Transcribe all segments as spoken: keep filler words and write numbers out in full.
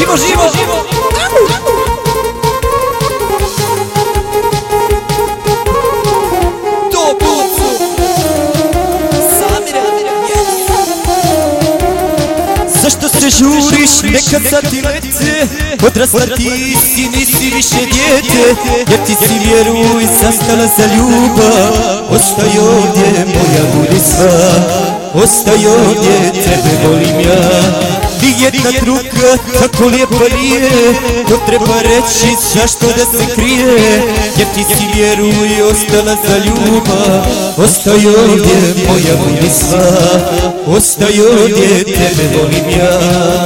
živo, živo. To pucu. Samira. Zašto se žuriš, nekad sad ti lete, odrasla ti si, nisi više dijete, jer ti si, vjeruj, zastala za ljubav. Ostaj ovdje, moja budi sva, ostaj ovdje, tebe volim ja. Ti jedna druga tako lijepa nije, to treba reći, zašto da se krije, jer ti si, vjeruj, ostala za ljubav. Ostaj ovdje, moja budi sva, ostaj ovdje, tebe volim ja.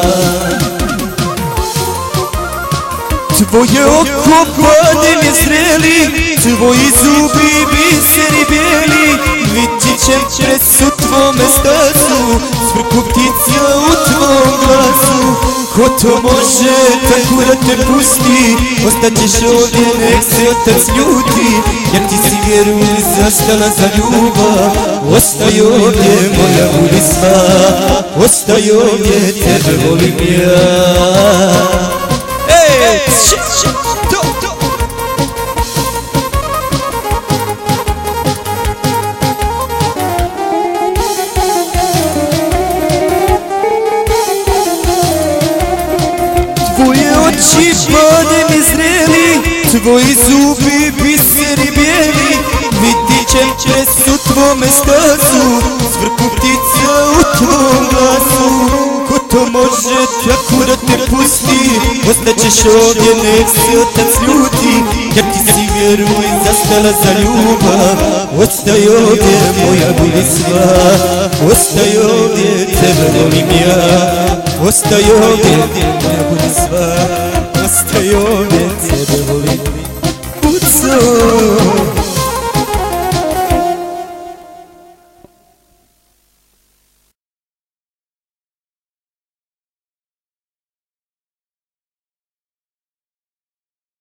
Tvoje oko badem je zreli, tvoji zubi biseri bijeli, vidit ćem česu tvome stazu, cvrku ptica u tvom glasu. Ko to može tako da te pusti, ostaćeš ovdje, nek se otac ljuti, jer ti si, vjeruj, zastala za ljubav. Ostaj ovdje, moja budi sva, ostaj ovdje, tebe volim ja. Tvoje oči badem izreli, tvoji zubi biseri bijeli, vidit ćem česu tvome stazu, cvrku ptica u tvom glasu. Ko to može tako da te pusti, ostaćeš ovdje, nek se otac ljuti, jer ti si, vjeruj, zastala za ljubav. Ostaj ovdje, moja budi sva, ostaj ovdje, tebe volim ja. Ostaj ovdje, moja budi sva, ostaj ovdje, tebe volim. Puco.